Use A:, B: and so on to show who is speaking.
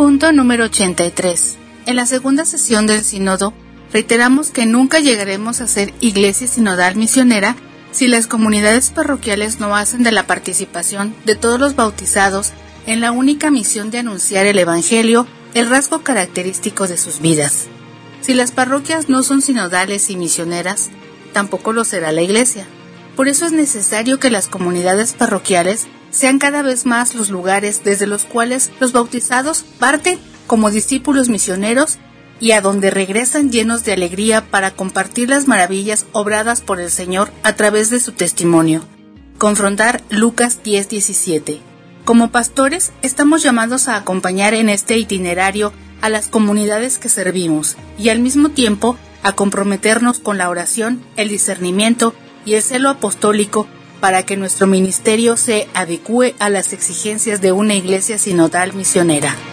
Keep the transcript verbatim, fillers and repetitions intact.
A: Punto número ochenta y tres. En la segunda sesión del sínodo, reiteramos que nunca llegaremos a ser iglesia sinodal misionera si las comunidades parroquiales no hacen de la participación de todos los bautizados en la única misión de anunciar el Evangelio el rasgo característico de sus vidas. Si las parroquias no son sinodales y misioneras, tampoco lo será la iglesia. Por eso es necesario que las comunidades parroquiales sean cada vez más los lugares desde los cuales los bautizados parten como discípulos misioneros y a donde regresan llenos de alegría para compartir las maravillas obradas por el Señor a través de su testimonio. Confrontar Lucas diez diecisiete. Como pastores, estamos llamados a acompañar en este itinerario a las comunidades que servimos y al mismo tiempo a comprometernos con la oración, el discernimiento y el celo apostólico para que nuestro ministerio se adecúe a las exigencias de una iglesia sinodal misionera.